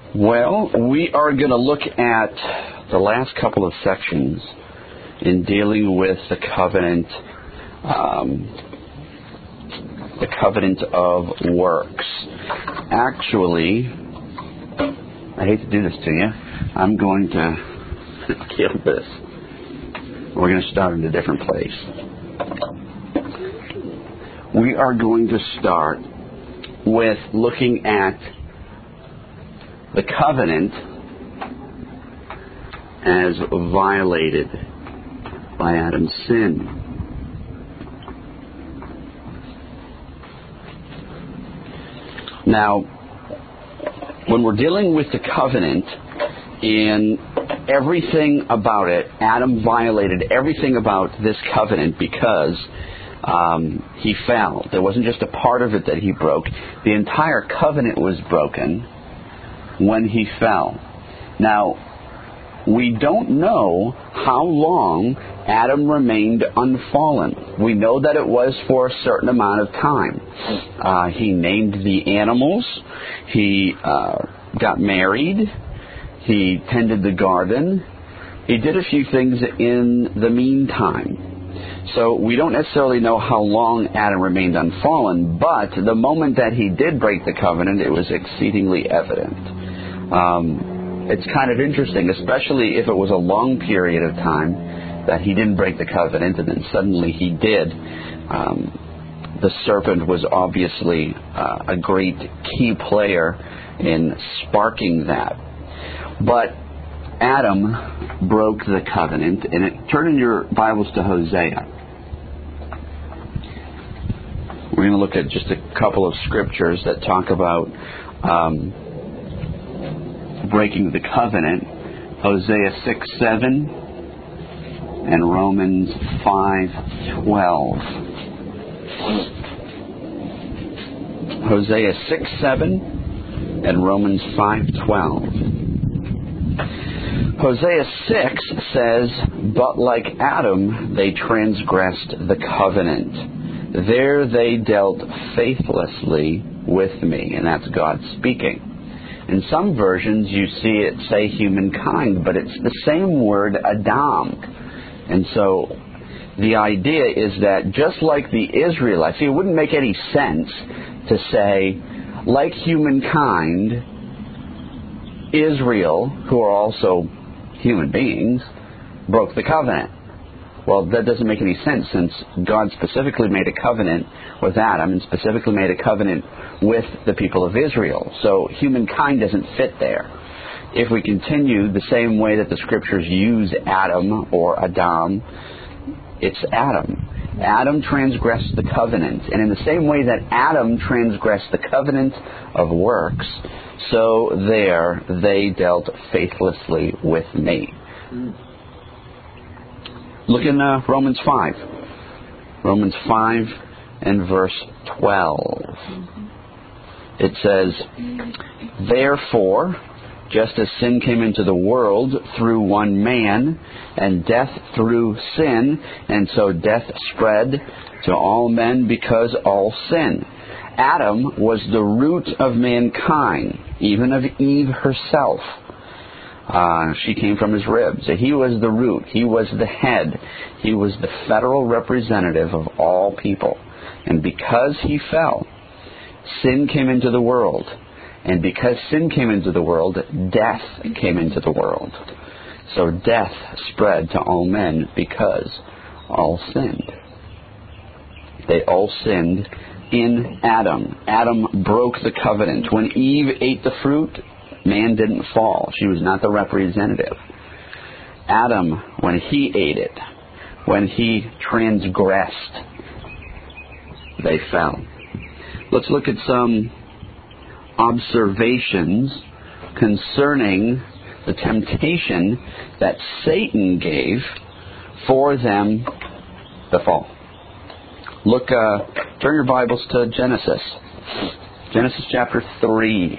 Well, we are going to look at the last couple of sections in dealing with the covenant of works. Actually, I hate to do this to you. I'm going to kill this. We're going to start in a different place. We are going to start with looking at the covenant as violated by Adam's sin. Now, when we're dealing with the covenant, in everything about it, Adam violated everything about this covenant because he fell. There wasn't just a part of it that he broke. The entire covenant was broken when he fell. Now, we don't know how long Adam remained unfallen. We know that it was for a certain amount of time. He named the animals. He got married. He tended the garden. He did a few things in the meantime. So we don't necessarily know how long Adam remained unfallen, but the moment that he did break the covenant, it was exceedingly evident. It's kind of interesting, especially if it was a long period of time that he didn't break the covenant and then suddenly he did. The serpent was obviously a great key player in sparking that. But Adam broke the covenant, and turn in your Bibles to Hosea. We're going to look at just a couple of scriptures that talk about breaking the covenant. Hosea 6:7 and Romans 5:12. Hosea 6:7 and Romans 5:12. Hosea 6 says, "But like Adam, they transgressed the covenant. There they dealt faithlessly with me." And that's God speaking. In some versions, you see it say humankind, but it's the same word, Adam. And so the idea is that just like the Israelites, see, it wouldn't make any sense to say, like humankind, Israel, who are also human beings, broke the covenant. Well, that doesn't make any sense, since God specifically made a covenant with Adam and specifically made a covenant with the people of Israel. So humankind doesn't fit there. If we continue the same way that the scriptures use Adam or Adam, it's Adam. Adam transgressed the covenant. And in the same way that Adam transgressed the covenant of works, so there they dealt faithlessly with me. Look in Romans 5. Romans 5 and verse 12. It says, "Therefore, just as sin came into the world through one man, and death through sin, and so death spread to all men because all sin. Adam was the root of mankind, even of Eve herself." She came from his ribs. He was the root. He was the head. He was the federal representative of all people. And because he fell, sin came into the world. And because sin came into the world, death came into the world. So death spread to all men because all sinned. They all sinned in Adam. Adam broke the covenant. When Eve ate the fruit, man didn't fall. She was not the representative. Adam, when he ate it, when he transgressed, they fell. Let's look at some observations concerning the temptation that Satan gave for them to fall. Look, turn your Bibles to Genesis. Genesis chapter 3.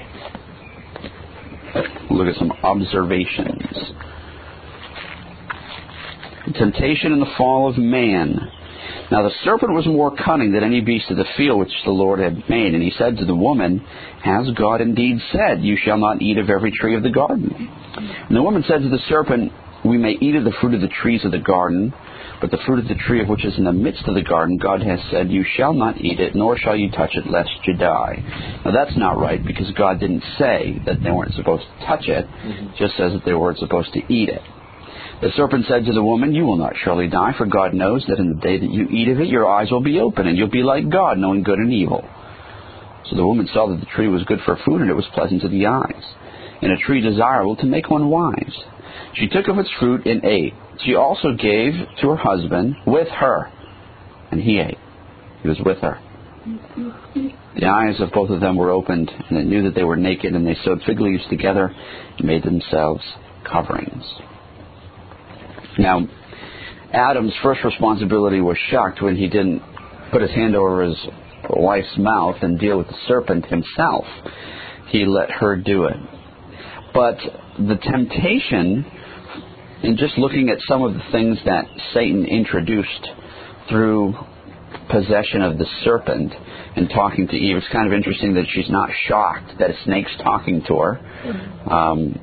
Look at some observations. The temptation and the fall of man. Now the serpent was more cunning than any beast of the field which the Lord had made. And he said to the woman, Has God indeed said, You shall not eat of every tree of the garden? And the woman said to the serpent, We may eat of the fruit of the trees of the garden, but the fruit of the tree of which is in the midst of the garden, God has said, You shall not eat it, nor shall you touch it, lest you die. Now that's not right, because God didn't say that they weren't supposed to touch it. It just says that they weren't supposed to eat it. The serpent said to the woman, You will not surely die, for God knows that in the day that you eat of it, your eyes will be open, and you'll be like God, knowing good and evil. So the woman saw that the tree was good for food, and it was pleasant to the eyes, and a tree desirable to make one wise. She took of its fruit and ate. She also gave to her husband with her, and he ate. He was with her. The eyes of both of them were opened, and they knew that they were naked, and they sewed fig leaves together and made themselves coverings. Now, Adam's first responsibility was shocked when he didn't put his hand over his wife's mouth and deal with the serpent himself. He let her do it. But the temptation, in just looking at some of the things that Satan introduced through possession of the serpent and talking to Eve, it's kind of interesting that she's not shocked that a snake's talking to her.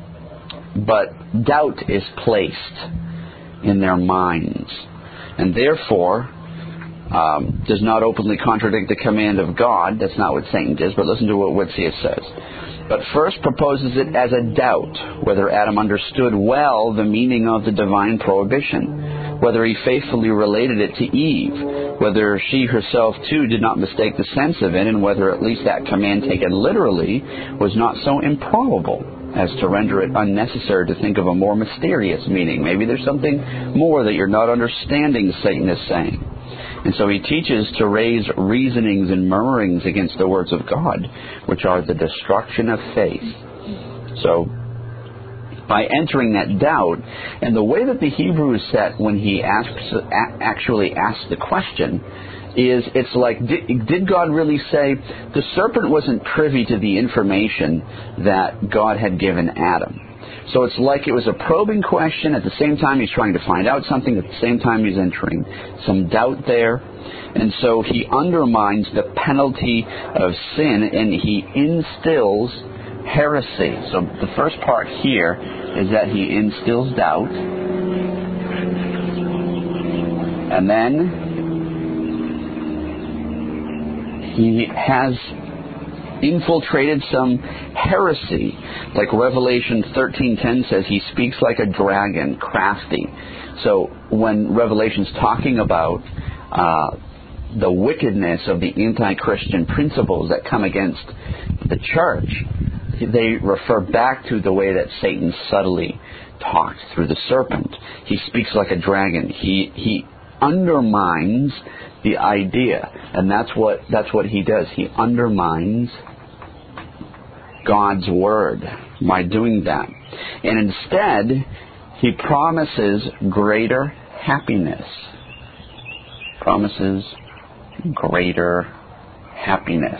But doubt is placed in their minds, and therefore does not openly contradict the command of God. That's not what Satan does, but listen to what Witsius says. But first proposes it as a doubt whether Adam understood well the meaning of the divine prohibition, whether he faithfully related it to Eve, whether she herself too did not mistake the sense of it, and whether at least that command taken literally was not so improbable as to render it unnecessary to think of a more mysterious meaning. Maybe there's something more that you're not understanding, Satan is saying. And so he teaches to raise reasonings and murmurings against the words of God, which are the destruction of faith. So, by entering that doubt, and the way that the Hebrew is set when he actually asks the question, is it's like, did God really say? The serpent wasn't privy to the information that God had given Adam. So it's like it was a probing question. At the same time, he's trying to find out something. At the same time, he's entering some doubt there. And so he undermines the penalty of sin, and he instills heresy. So the first part here is that he instills doubt. And then he has infiltrated some heresy. Like Revelation 13:10 says, he speaks like a dragon, crafty. So when Revelation's talking about the wickedness of the anti-Christian principles that come against the church, they refer back to the way that Satan subtly talks through the serpent. He speaks like a dragon. He undermines the idea, and that's what he does. He undermines God's word by doing that. And instead, he promises greater happiness. Promises greater happiness.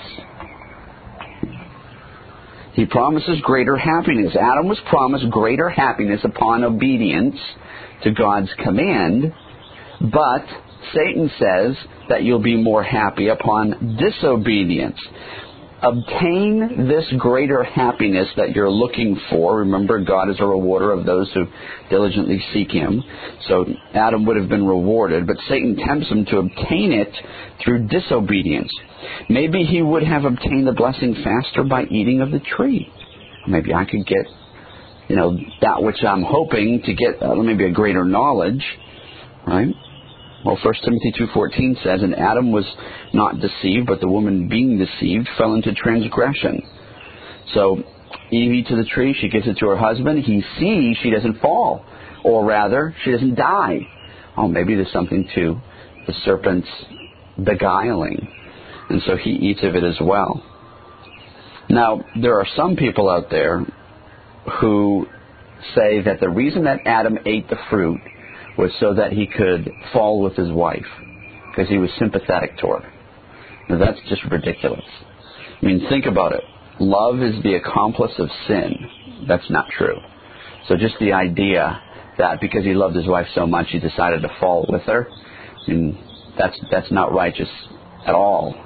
He promises greater happiness. Adam was promised greater happiness upon obedience to God's command, but Satan says that you'll be more happy upon disobedience. Obtain this greater happiness that you're looking for. Remember, God is a rewarder of those who diligently seek Him. So Adam would have been rewarded, but Satan tempts him to obtain it through disobedience. Maybe he would have obtained the blessing faster by eating of the tree. Maybe I could get, that which I'm hoping to get, maybe a greater knowledge, right? Well, 1 Timothy 2:14 says, and Adam was not deceived, but the woman being deceived fell into transgression. So Eve eats of the tree, she gives it to her husband, he sees she doesn't fall, or rather, she doesn't die. Oh, maybe there's something to the serpent's beguiling. And so he eats of it as well. Now, there are some people out there who say that the reason that Adam ate the fruit was so that he could fall with his wife, because he was sympathetic toward her. Now, that's just ridiculous. I mean, think about it. Love is the accomplice of sin. That's not true. So just the idea that because he loved his wife so much, he decided to fall with her, That's not righteous at all.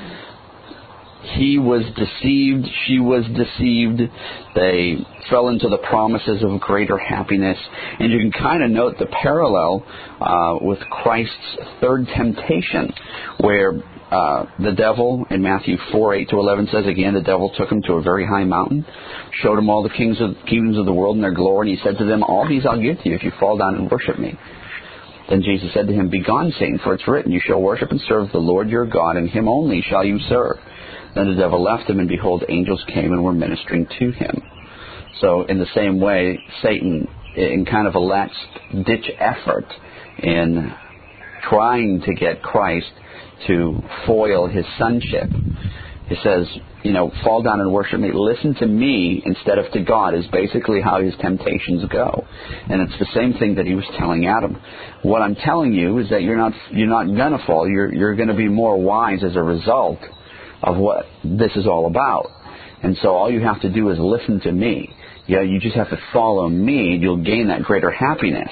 He was deceived, she was deceived, they fell into the promises of greater happiness. And you can kind of note the parallel with Christ's third temptation, where the devil in Matthew 4:8-11 says, again, the devil took him to a very high mountain, showed him all the kingdoms of the world and their glory, and he said to them, all these I'll give to you if you fall down and worship me. Then Jesus said to him, Begone, Satan, for it's written, you shall worship and serve the Lord your God, and him only shall you serve. Then the devil left him, and behold, angels came and were ministering to him. So in the same way, Satan, in kind of a last-ditch effort in trying to get Christ to foil his sonship, he says, fall down and worship me. Listen to me instead of to God is basically how his temptations go. And it's the same thing that he was telling Adam. What I'm telling you is that you're not going to fall. You're going to be more wise as a result of what this is all about. And so all you have to do is listen to me. You just have to follow me. You'll gain that greater happiness.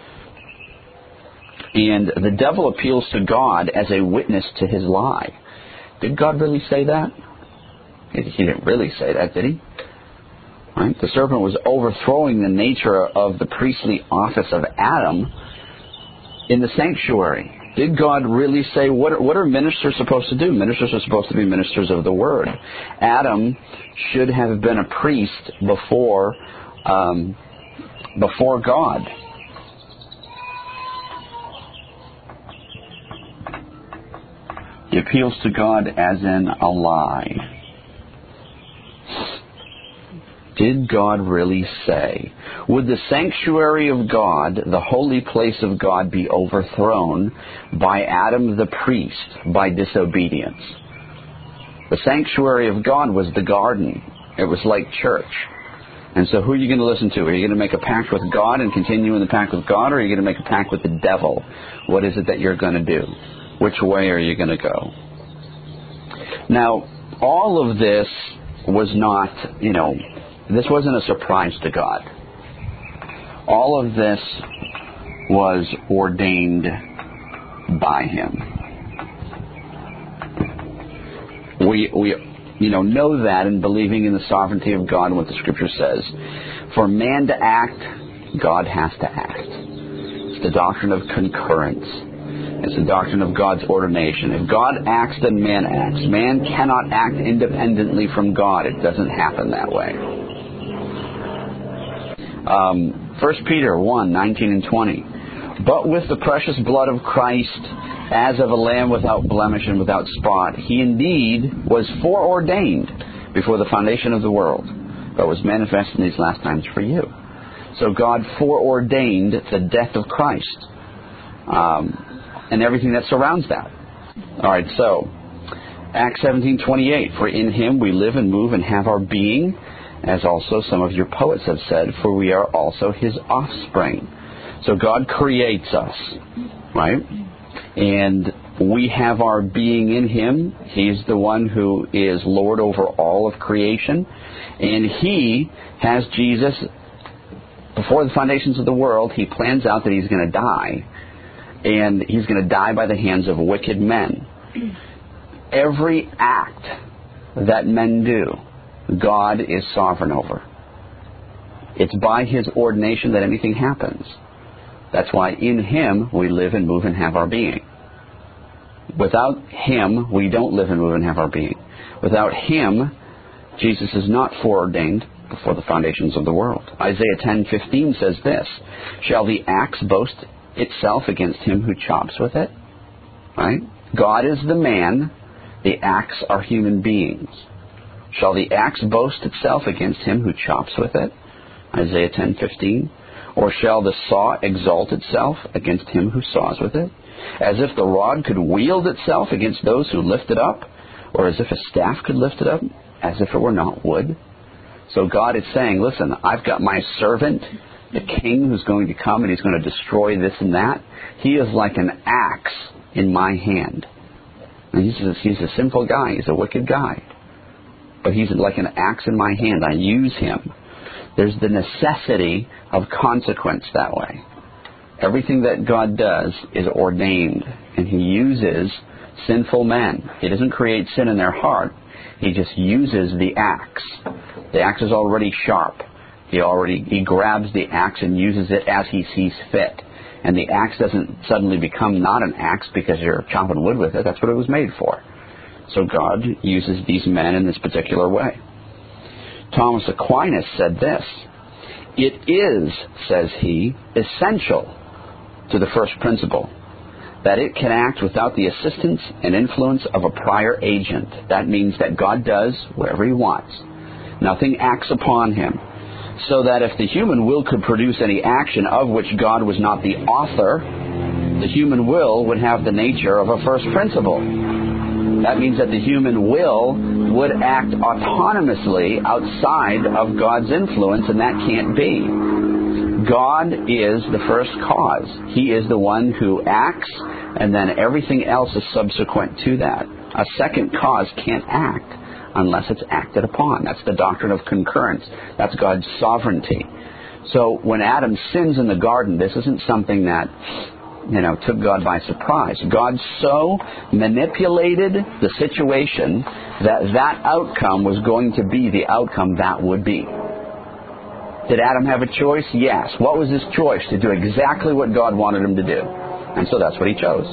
And the devil appeals to God as a witness to his lie. Did God really say that? He didn't really say that, did he? Right? The serpent was overthrowing the nature of the priestly office of Adam in the sanctuary. Did God really say, what are ministers supposed to do? Ministers are supposed to be ministers of the Word. Adam should have been a priest before God. He appeals to God as in a lie. Did God really say? Would the sanctuary of God, the holy place of God, be overthrown by Adam the priest by disobedience? The sanctuary of God was the garden. It was like church. And so who are you going to listen to? Are you going to make a pact with God and continue in the pact with God, or are you going to make a pact with the devil? What is it that you're going to do? Which way are you going to go? Now, all of this was not, this wasn't a surprise to God. All of this was ordained by Him. We know that in believing in the sovereignty of God and what the Scripture says. For man to act, God has to act. It's the doctrine of concurrence. It's the doctrine of God's ordination. If God acts, then man acts. Man cannot act independently from God. It doesn't happen that way. 1 Peter 1:19 and 20. But with the precious blood of Christ, as of a lamb without blemish and without spot, he indeed was foreordained before the foundation of the world, but was manifest in these last times for you. So God foreordained the death of Christ. And everything that surrounds that. All right, so Acts 17:28. For in Him we live and move and have our being, as also some of your poets have said, for we are also His offspring. So God creates us, right? And we have our being in Him. He's the one who is Lord over all of creation. And He has Jesus, before the foundations of the world, He plans out that He's going to die. And He's going to die by the hands of wicked men. Every act that men do, God is sovereign over. It's by His ordination that anything happens. That's why in Him we live and move and have our being. Without Him, we don't live and move and have our being. Without Him, Jesus is not foreordained before the foundations of the world. Isaiah 10:15 says this, shall the axe boast itself against him who chops with it? Right? God is the man, the axe are human beings. Shall the axe boast itself against him who chops with it? Isaiah 10:15. Or shall the saw exalt itself against him who saws with it? As if the rod could wield itself against those who lift it up, or as if a staff could lift it up, as if it were not wood. So God is saying, listen, I've got my servant, the king who's going to come and he's going to destroy this and that. He is like an axe in my hand. And he's a sinful guy. He's a wicked guy. But he's like an axe in my hand. I use him. There's the necessity of consequence that way. Everything that God does is ordained and he uses sinful men. He doesn't create sin in their heart. He just uses the axe. The axe is already sharp. He grabs the axe and uses it as he sees fit. And the axe doesn't suddenly become not an axe because you're chopping wood with it. That's what it was made for. So God uses these men in this particular way. Thomas Aquinas said this: "It is," says he, "essential to the first principle that it can act without the assistance and influence of a prior agent." That means that God does whatever he wants. Nothing acts upon him. So that if the human will could produce any action of which God was not the author, the human will would have the nature of a first principle. That means that the human will would act autonomously outside of God's influence, and that can't be. God is the first cause. He is the one who acts, and then everything else is subsequent to that. A second cause can't act unless it's acted upon. That's the doctrine of concurrence. That's God's sovereignty. So when Adam sins in the garden, this isn't something that, took God by surprise. God so manipulated the situation that outcome was going to be the outcome that would be. Did Adam have a choice? Yes. What was his choice? To do exactly what God wanted him to do. And so that's what he chose.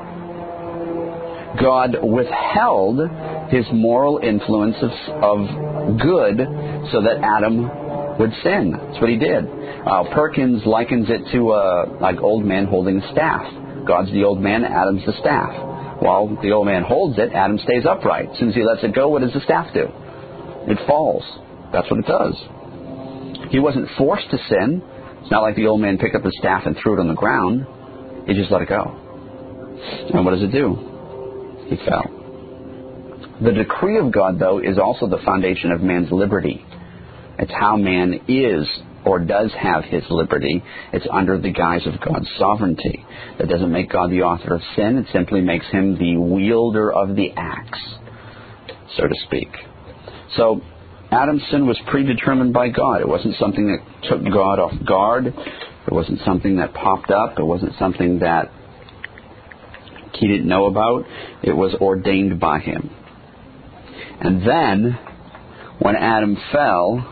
God withheld his moral influence of good so that Adam would sin. That's what he did. Perkins likens it to like old man holding a staff. God's the old man, Adam's the staff. While the old man holds it, Adam stays upright. As soon as he lets it go, what does the staff do? It falls. That's what it does. He wasn't forced to sin. It's not like the old man picked up the staff and threw it on the ground. He just let it go. And what does it do? He fell. The decree of God, though, is also the foundation of man's liberty. It's how man is or does have his liberty. It's under the guise of God's sovereignty. That doesn't make God the author of sin. It simply makes him the wielder of the axe, so to speak. So Adam's sin was predetermined by God. It wasn't something that took God off guard. It wasn't something that popped up. It wasn't something that he didn't know about. It was ordained by him. And then, when Adam fell,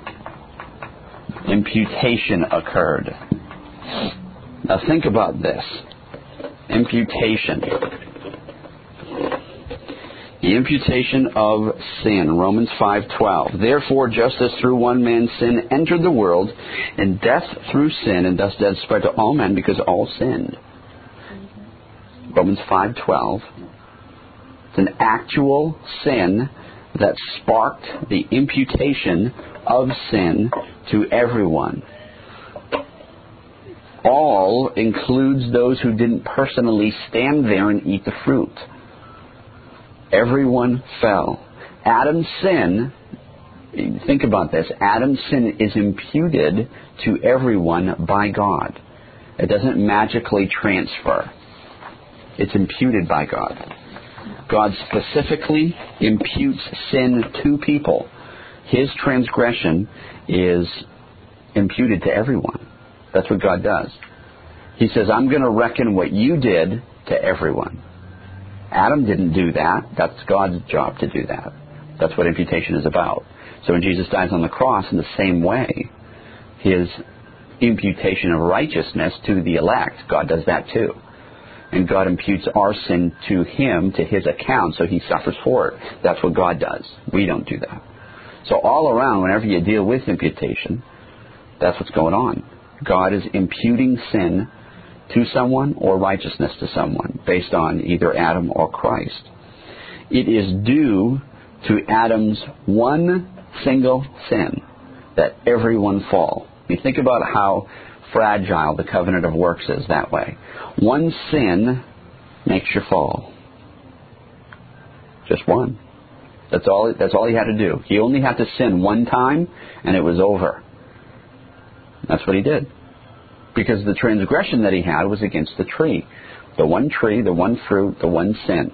imputation occurred. Now think about this. Imputation. The imputation of sin. Romans 5:12. Therefore, just as through one man sin entered the world, and death through sin, and thus death spread to all men because all sinned. Romans 5:12. It's an actual sin that sparked the imputation of sin to everyone. All includes those who didn't personally stand there and eat the fruit. Everyone fell. Adam's sin, think about this, Adam's sin is imputed to everyone by God. It doesn't magically transfer. It's imputed by God. God specifically imputes sin to people. His transgression is imputed to everyone. That's what God does. He says, I'm going to reckon what you did to everyone. Adam didn't do that. That's God's job to do that. That's what imputation is about. So when Jesus dies on the cross, in the same way, his imputation of righteousness to the elect, God does that too. And God imputes our sin to him, to his account, so he suffers for it. That's what God does. We don't do that. So all around, whenever you deal with imputation, that's what's going on. God is imputing sin to someone or righteousness to someone based on either Adam or Christ. It is due to Adam's one single sin that everyone fall. You think about how fragile the covenant of works is that way. One sin makes you fall. Just one. That's all he had to do. He only had to sin one time and it was over. That's what he did. Because the transgression that he had was against the tree. The one tree, the one fruit, the one sin.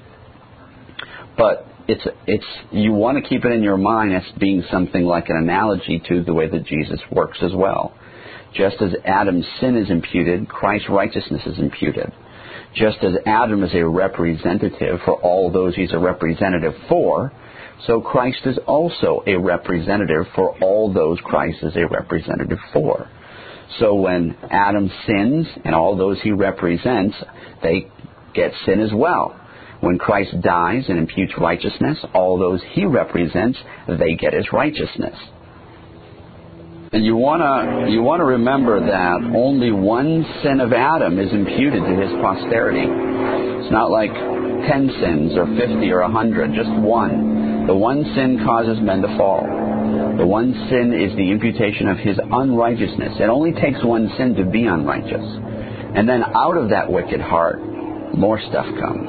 But you want to keep it in your mind as being something like an analogy to the way that Jesus works as well. Just as Adam's sin is imputed, Christ's righteousness is imputed. Just as Adam is a representative for all those he's a representative for, so Christ is also a representative for all those Christ is a representative for. So when Adam sins and all those he represents, they get sin as well. When Christ dies and imputes righteousness, all those he represents, they get his righteousness. And you want to remember that only one sin of Adam is imputed to his posterity. It's not like 10 sins or 50 or 100, just one. The one sin causes men to fall. The one sin is the imputation of his unrighteousness. It only takes one sin to be unrighteous. And then out of that wicked heart, more stuff comes.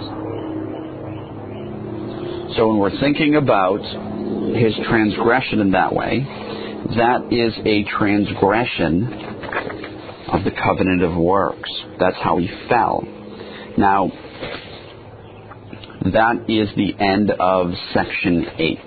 So when we're thinking about his transgression in that way, that is a transgression of the covenant of works. That's how he fell. Now, that is the end of section 8.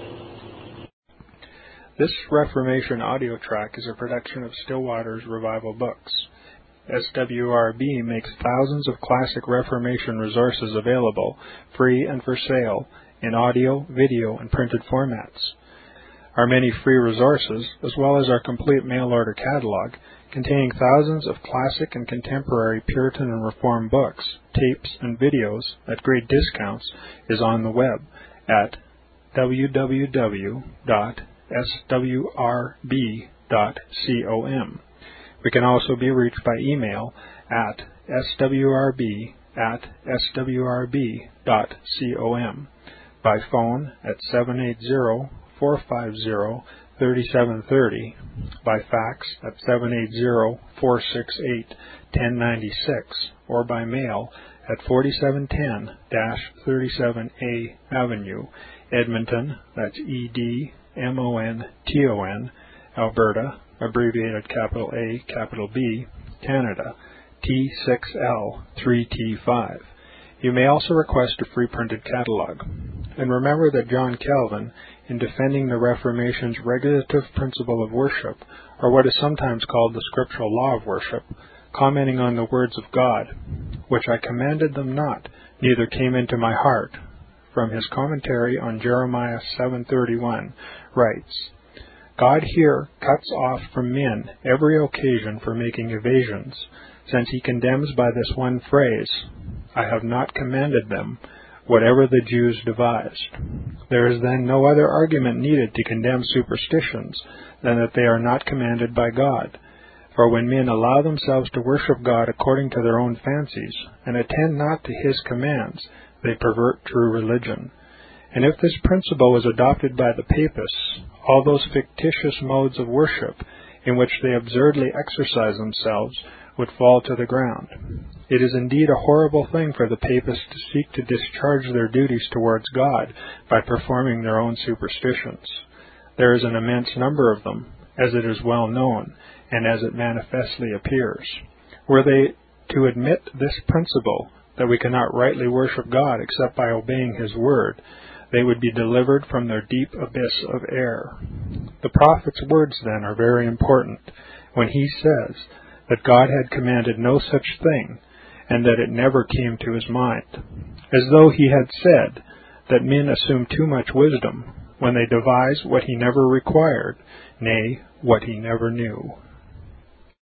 This Reformation audio track is a production of Stillwater's Revival Books. SWRB makes thousands of classic Reformation resources available, free and for sale, in audio, video, and printed formats. Our many free resources, as well as our complete mail-order catalog, containing thousands of classic and contemporary Puritan and Reformed books, tapes, and videos at great discounts, is on the web at www.swrb.com. We can also be reached by email at swrb@swrb.com, by phone at 780-450-3730, by fax at 780-468-1096, or by mail at 4710-37A Avenue, Edmonton, that's Edmonton, Alberta, abbreviated capital A, capital B, Canada, T6L3T5. You may also request a free printed catalog. And remember that John Calvin, in defending the Reformation's regulative principle of worship, or what is sometimes called the scriptural law of worship, commenting on the words of God, which I commanded them not, neither came into my heart, from his commentary on Jeremiah 7:31, writes, God here cuts off from men every occasion for making evasions, since he condemns by this one phrase, I have not commanded them, whatever the Jews devised. There is then no other argument needed to condemn superstitions than that they are not commanded by God. For when men allow themselves to worship God according to their own fancies, and attend not to his commands, they pervert true religion. And if this principle was adopted by the Papists, all those fictitious modes of worship in which they absurdly exercise themselves would fall to the ground. It is indeed a horrible thing for the Papists to seek to discharge their duties towards God by performing their own superstitions. There is an immense number of them, as it is well known, and as it manifestly appears. Were they to admit this principle, that we cannot rightly worship God except by obeying his word, they would be delivered from their deep abyss of error. The prophet's words, then, are very important, when he says that God had commanded no such thing, and that it never came to his mind, as though he had said that men assume too much wisdom when they devise what he never required, nay, what he never knew.